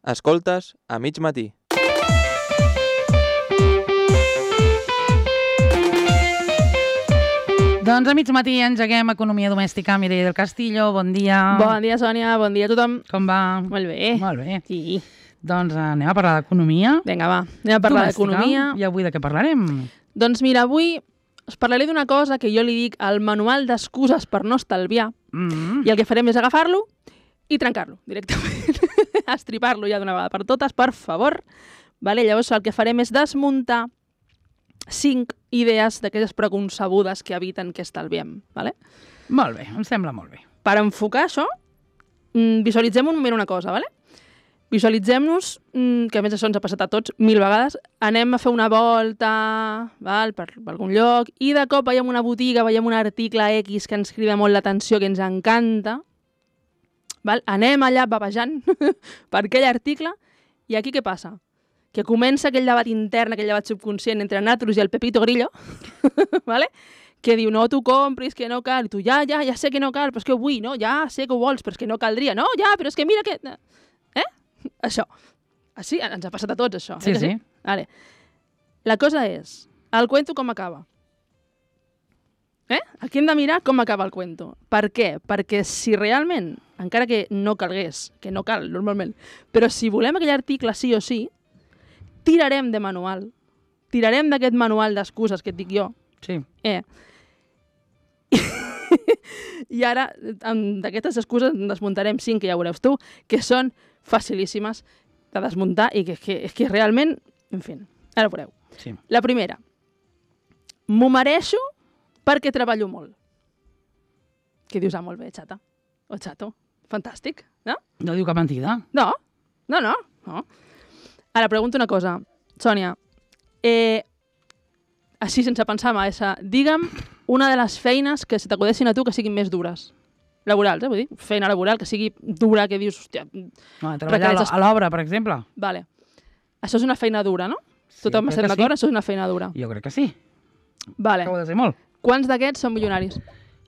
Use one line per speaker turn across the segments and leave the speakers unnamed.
Escoltes a mig matí.
Doncs a mig matí engeguem Economia Domèstica. Mireia del Castillo, bon dia.
Bon dia, Sònia, bon dia a tothom.
Com va?
Molt bé.
Molt bé.
Sí.
Doncs anem a parlar d'economia.
Vinga, va, anem a parlar
domèstica.
d'economia.
I avui de què parlarem?
Doncs mira, avui us parlaré d'una cosa que jo li dic el manual d'excuses per no estalviar, i el que farem és agafar-lo i trencar-lo directament. Estripar-lo ja d'una vegada per totes, per favor. Vale? Llavors el que farem és desmuntar 5 idees d'aquelles preconcebudes que eviten que estalviem. Vale?
Molt bé, em sembla molt bé.
Per enfocar això, visualitzem un moment una cosa, vale? Visualitzem-nos, que a més això ens ha passat a tots 1000 vegades, anem a fer una volta per algun lloc i de cop veiem una botiga, veiem un article X que ens crida molt l'atenció, que ens encanta, val? Anem allà babejant per aquell article i aquí què passa? Que comença aquell debat intern, aquell debat subconscient entre nosaltres i el Pepito Grillo, ¿vale? Que diu, no t'ho compris, que no cal, i tu, ja sé que no cal, però és que vull, no? Ja sé que ho vols, però és que no caldria, no? Ja, però és que mira que... Això. Així ens ha passat a tots, això.
Sí, sí.
Vale. La cosa és, el cuento com acaba? Aquí hem de mirar com acaba el cuento. Per què? Perquè si realment, encara que no calgués, que no cal normalment, però si volem aquell article sí o sí, tirarem de manual. Tirarem d'aquest manual d'excuses que et dic jo.
Sí.
I ara, d'aquestes excuses, en desmuntarem 5, que ja veuràs tu, que són facilíssimes de desmuntar i que realment, en fi, ara ho veureu.
Sí.
La primera, m'ho mereixo perquè treballo molt. Que dius, molt bé, xata. O xato. Fantàstic, no?
No diu cap mentida.
No. Ara, pregunto una cosa. Sònia, així sense pensar massa, digue'm una de les feines que se t'acudeixin a tu que siguin més dures. Laborals, vull dir, feina laboral que sigui dura, que dius, hòstia...
No, treballar a l'obra, per exemple.
Vale. Això és una feina dura, no?
Sí,
Tothom estem d'acord?
sí.
Això és una feina dura.
Jo crec que sí.
Vale.
Que ho ha de ser molt.
Quants d'aquests són milionaris?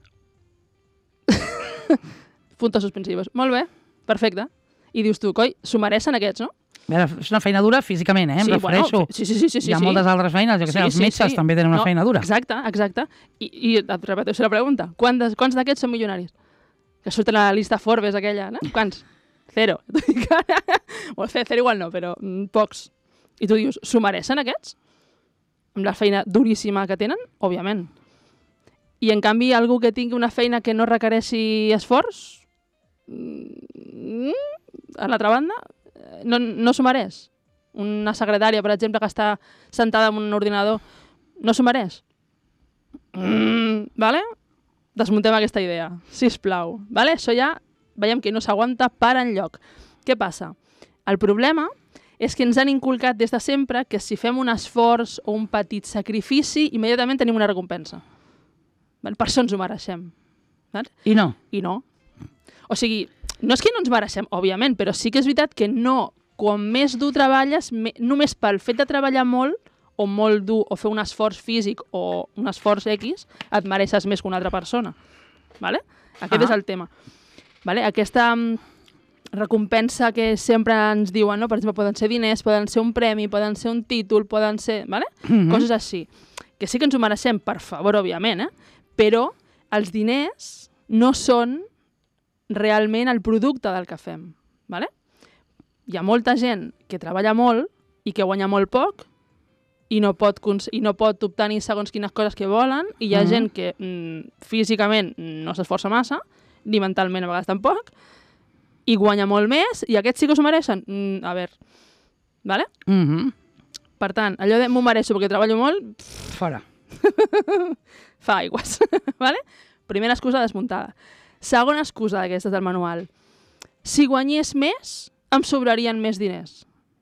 Puntos suspensivos. Molt bé, perfecte. I dius tu, coi, s'ho mereixen aquests, no?
A veure, és una feina dura físicament, em refereixo.
Sí.
Hi ha moltes altres feines, jo que sé, els metges també tenen una feina dura.
Exacte. I et repeteixo la pregunta. Quants d'aquests són milionaris? Que surten a la llista Forbes aquella, no? Quants? 0. Bueno, 0 igual no, però pocs. I tu dius, s'ho mereixen aquests? Amb la feina duríssima que tenen? Òbviament. I en canvi, algú que tingui una feina que no requereixi esforç, a l'altra banda, no s'ho mereix. Una secretària, per exemple, que està sentada en un ordinador, no s'ho mereix. Vale? Desmuntem aquesta idea, sisplau. Vale? Això ja veiem que no s'aguanta per enlloc. Què passa? El problema és que ens han inculcat des de sempre que si fem un esforç o un petit sacrifici, immediatament tenim una recompensa. Per això ens ho mereixem.
I no.
I no. O sigui, no és que no ens mereixem, òbviament, però sí que és veritat que no, quan més dur treballes, només pel fet de treballar molt, o molt dur, o fer un esforç físic o un esforç X, et mereixes més que una altra persona. Vale? Aquest és el tema. Vale? Aquesta recompensa que sempre ens diuen, no? Per exemple, poden ser diners, poden ser un premi, poden ser un títol, poden ser... Vale? Coses així. Que sí que ens ho mereixem, per favor, òbviament, però els diners no són realment el producte del que fem. Vale? Hi ha molta gent que treballa molt i que guanya molt poc i no pot obtenir segons quines coses que volen, i hi ha gent que físicament no s'esforça massa, ni mentalment a vegades tampoc, i guanya molt més, i aquests sí que s'ho mereixen? A veure, vale? Per tant, allò de m'ho mereixo perquè treballo molt...
Fora.
Fa aigües, vale? Primera excusa desmuntada. Segona excusa d'aquestes del manual. Si guanyés més, em sobrarien més diners.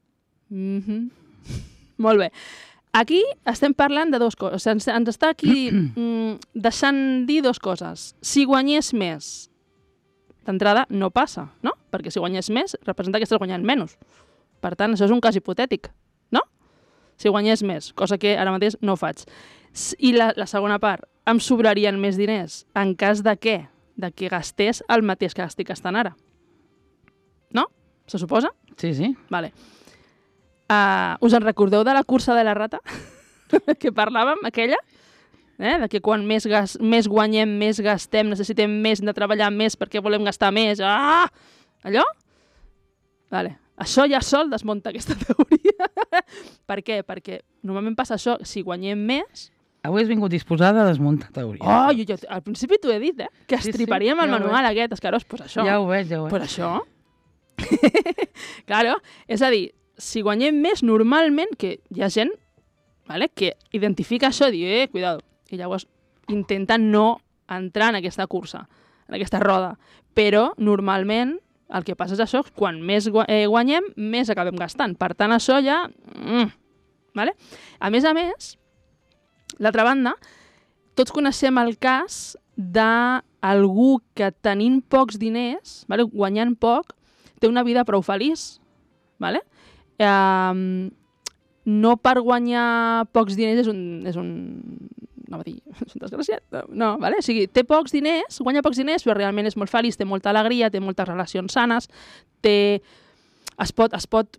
Molt bé. Aquí estem parlant de dues coses. Ens està aquí deixant dir dues coses. Si guanyés més, d'entrada no passa, no? Perquè si guanyés més, representa que estàs guanyant menys. Per tant, això és un cas hipotètic, no? Si guanyés més, cosa que ara mateix no faig. I la segona part, em sobrarien més diners. En cas de què? De que gastés el mateix que estic gastant ara. No? se suposa?
Sí, sí.
Vale. Us en recordeu de la cursa de la rata? Que parlàvem, aquella? De que quan més guanyem, més gastem, necessitem més, hem de treballar més perquè volem gastar més. Ah! Allò? Vale. Això ja sol desmunta aquesta teoria. Per què? Perquè normalment passa això, si guanyem més...
Avui has vingut disposada a desmuntar teoria.
Oh, jo al principi t'ho he dit, que estriparíem el manual aquest, Escarós, pues això.
Ja ho veig, ja ho veig.
Pues això. Claro, és a dir, si guanyem més, normalment, que hi ha gent, vale, que identifica això i diu, cuidado, i llavors intenta no entrar en aquesta cursa, en aquesta roda. Però, normalment, el que passa és això, quan més guanyem, més acabem gastant. Per tant, això ja... Vale? A més, l'altra banda, tots coneixem el cas d'algú que tenint pocs diners, vale, guanyant poc, té una vida prou feliç. Vale? No per guanyar pocs diners és un desgraciat. No, vale? O sigui, té pocs diners, guanya pocs diners, però realment és molt feliç, té molta alegria, té moltes relacions sanes, es pot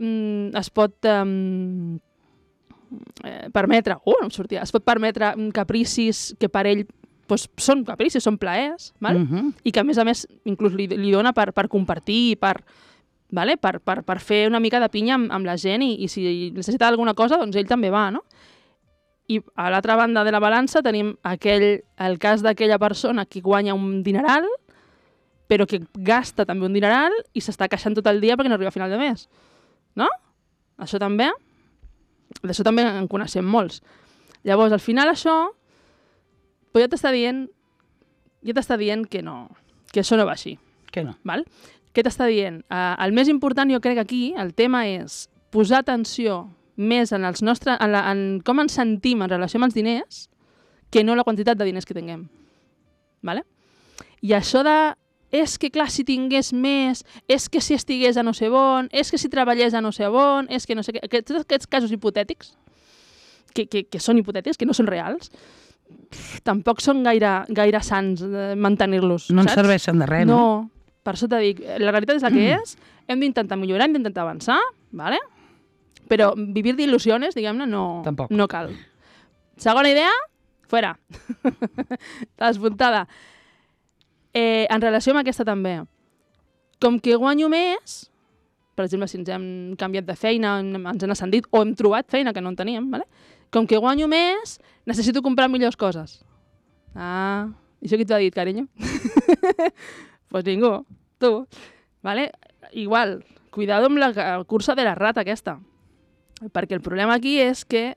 permetre, no em sortia, es pot permetre capricis que per ell doncs, són capricis, són plaers, val? I que a més inclús li dona per compartir, per fer una mica de pinya amb la gent i si necessita alguna cosa, doncs ell també va, no? I a l'altra banda de la balança tenim el cas d'aquella persona que guanya un dineral, però que gasta també un dineral i s'està queixant tot el dia perquè no arriba a final de mes. No? D'això també en coneixem molts. Llavors, al final això, ja t'està dient que no, que això no va així.
Que no.
Val? Què t'està dient? El més important, jo crec, aquí, el tema és posar atenció més en com ens sentim en relació amb els diners que no la quantitat de diners que tinguem. Vale? I això és que, clar, si tingués més, és que si estigués a no sé on, és que si treballés a no sé on, és que no sé què... Tots aquests casos hipotètics, que són hipotètics, que no són reals, tampoc són gaire sants mantenir-los.
No ens serveixen de res, no?
No, per això t'he dit, la realitat és la que és, hem d'intentar millorar, hem d'intentar avançar, ¿vale? Però vivir d'il·lusiones, diguem-ne, no cal. Segona idea, fuera. Despuntada. En relació amb aquesta també, com que guanyo més, per exemple, si ens hem canviat de feina, ens han ascendit o hem trobat feina que no en teníem, ¿vale? Com que guanyo més, necessito comprar millors coses. Ah, i això qui t'ho ha dit, carinyo? Pues ningú, tu. ¿Vale? Igual, cuidado amb la cursa de la rata aquesta, perquè el problema aquí és que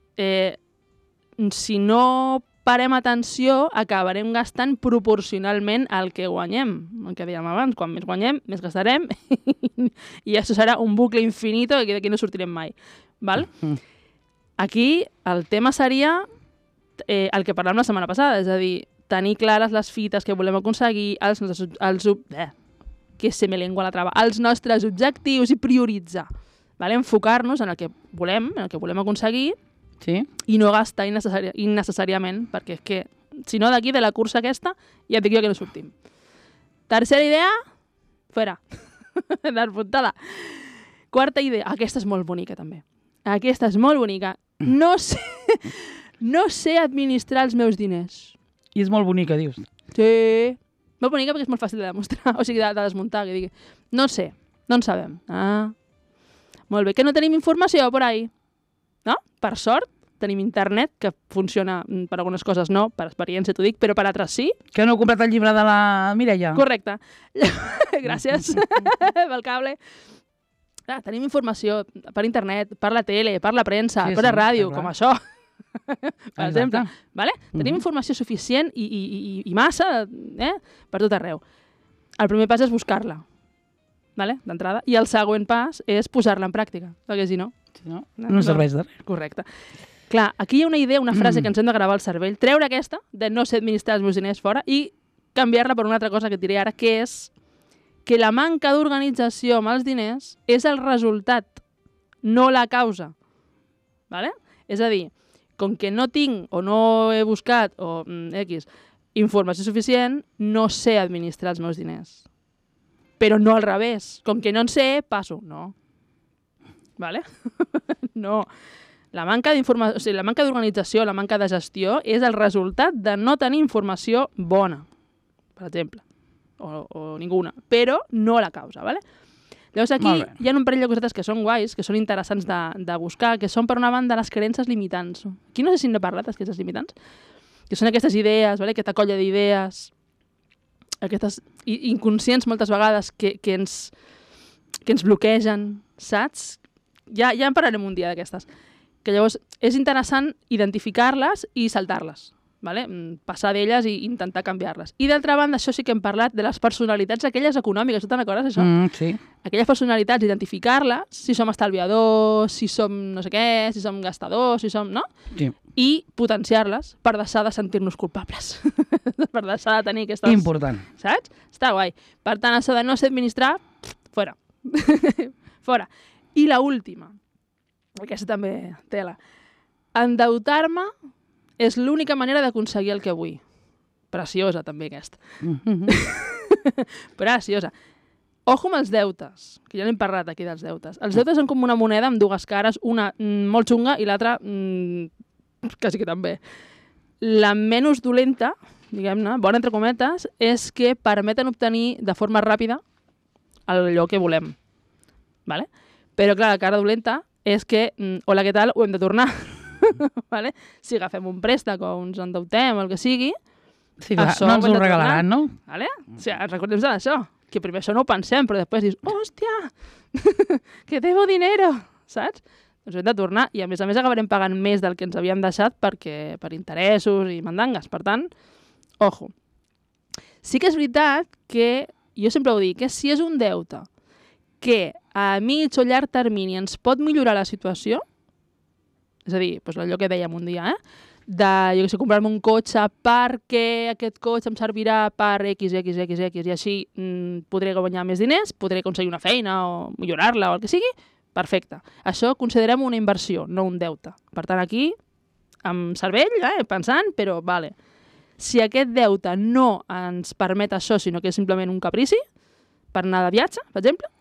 si no parem atenció, acabarem gastant proporcionalment al que guanyem. El que dèiem abans, quan més guanyem, més gastarem i això serà un bucle infinito que d'aquí no sortirem mai. Val? Aquí el tema seria el que parlàvem la setmana passada, és a dir, tenir clares les fites que volem aconseguir, els nostres objectius i prioritzar. Vale? Enfocar-nos en el que volem, aconseguir,
sí,
i no gastar innecessàriament, perquè és que, si no, d'aquí, de la cursa aquesta, ja et dic jo que no sortim. Tercera idea, fora. Despuntada. Quarta idea, aquesta és molt bonica, també. Aquesta és molt bonica. No sé administrar els meus diners.
I és molt bonica, dius.
Sí. Molt bonica perquè és molt fàcil de demostrar, o sigui, de desmuntar, que digui. No sé, no en sabem. Ah, molt bé, que no tenim informació por ahí. No? Per sort, tenim internet, que funciona per algunes coses no, per experiència t'ho dic, però per altres sí.
Que no heu comprat el llibre de la Mireia?
Correcte. Gràcies pel cable. Tenim informació per internet, per la tele, per la premsa, per la ràdio, com això, per exemple. Vale? Tenim informació suficient i massa per tot arreu. El primer pas és buscar-la, vale? D'entrada, i el següent pas és posar-la en pràctica, perquè si no...
No serveix de res.
Correcte. Clar, aquí hi ha una idea, una frase que ens hem de gravar al cervell, treure aquesta, de no ser administrar els meus diners fora, i canviar-la per una altra cosa que et diré ara, que és que la manca d'organització amb els diners és el resultat, no la causa. Vale? És a dir, com que no tinc o no he buscat o informació suficient, no sé administrar els meus diners. però no al revés. Com que no en sé, passo. No. Vale? No. La manca d'informació, o sigui, la manca d'organització, la manca de gestió és el resultat de no tenir informació bona, per exemple, o ninguna, però no la causa, ¿vale? Llavors aquí hi ha un parell de cosetes que són guais, que són interessants de buscar, que són per una banda les creences limitants. Aquí no sé si n'he parlat, les creences limitants, que són aquestes idees, ¿vale? Aquesta colla d'idees, aquestes inconscients moltes vegades que ens bloquegen, saps? Ja en parlarem un dia d'aquestes. Que llavors és interessant identificar-les i saltar-les, ¿vale? Passar d'elles i intentar canviar-les. I d'altra banda, això sí que hem parlat de les personalitats aquelles econòmiques, tu te'n recordes, això?
Sí.
Aquelles personalitats, identificar-les, si som estalviadors, si som no sé què, si som gastadors, si som... no?
Sí.
I potenciar-les per deixar de sentir-nos culpables. Per deixar de tenir aquestes...
Important.
Saps? Està guai. Per tant, això de no ser administrar, fora. Fora. I la última, aquesta també tela. Endeutar-me és l'única manera d'aconseguir el que vull. Preciosa, també, aquesta. Preciosa. Ojo amb els deutes, que ja n'hem parlat aquí dels deutes. Els deutes són com una moneda amb dues cares, una molt xunga i l'altra quasi que també. La menys dolenta, diguem-ne, bona entre cometes, és que permeten obtenir de forma ràpida allò que volem. Vale? Però, clar, la cara dolenta és que, hola, què tal, ho hem de tornar. Vale? Si agafem un préstec o ens endeutem o el que sigui,
sí, clar, no ens ho regalaran, no?
Vale? O sigui, recordem d'això, que primer això no ho pensem, però després dius, hòstia, que debo dinero, saps? Doncs ho hem de tornar i a més acabarem pagant més del que ens havíem deixat per interessos i mandangues. Per tant, ojo. Sí que és veritat que, jo sempre ho dic, que si és un deute que a mig o llarg termini ens pot millorar la situació, és a dir, doncs allò que dèiem un dia, de, jo que sé, comprar-me un cotxe perquè aquest cotxe em servirà per X, i així podré guanyar més diners, podré aconseguir una feina o millorar-la o el que sigui, perfecte. Això considerem una inversió, no un deute. Per tant, aquí, amb cervell, pensant, però vale. Si aquest deute no ens permet això, sinó que és simplement un caprici, per anar de viatge, per exemple,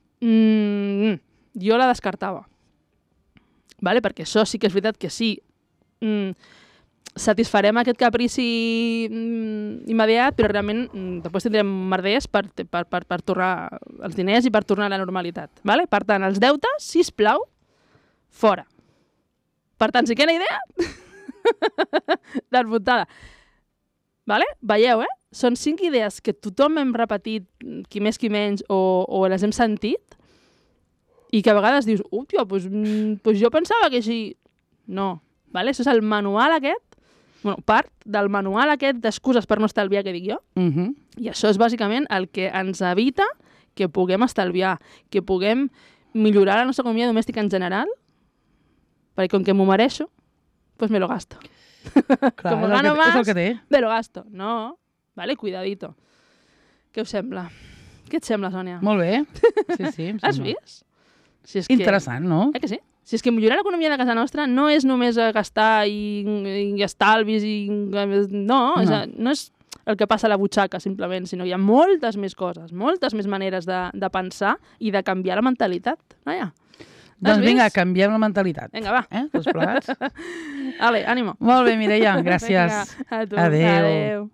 jo la descartava. Vale? Perquè això sí que és veritat que sí, satisfarem aquest caprici immediat, però realment després tindrem merders per tornar els diners i per tornar a la normalitat. Vale? Per tant, els deutes, sisplau, fora. Per tant, sí que una idea desmuntada. Vale? Veieu, Són 5 idees que tothom hem repetit, qui més qui menys, o les hem sentit, i que a vegades dius, tio, pues jo pensava que així... No, vale? Això és el manual aquest, bueno, part del manual aquest d'excuses per no estalviar que dic jo, i això és bàsicament el que ens evita que puguem estalviar, que puguem millorar la nostra economia domèstica en general, perquè com que m'ho mereixo, pues me lo gasto.
Clar,
com gano más,
és el que té.
me lo gasto. No, vale, cuidadito. Què us sembla? Què et sembla, Sònia?
Molt bé. Sí, em
Has
sembla.
vist? Si és que...
Interessant, no?
Que sí? Si és que millorar l'economia de casa nostra no és només gastar i estalvis i... No, no és el que passa a la butxaca, simplement, sinó hi ha moltes més coses, moltes més maneres de pensar i de canviar la mentalitat. Vaja.
Doncs vinga, canviem la mentalitat.
Vinga, va.
Tots plegats.
Ale, ànimo.
Molt bé, Mireia, gràcies.
Vinga, a tu.
Adéu.
Adéu.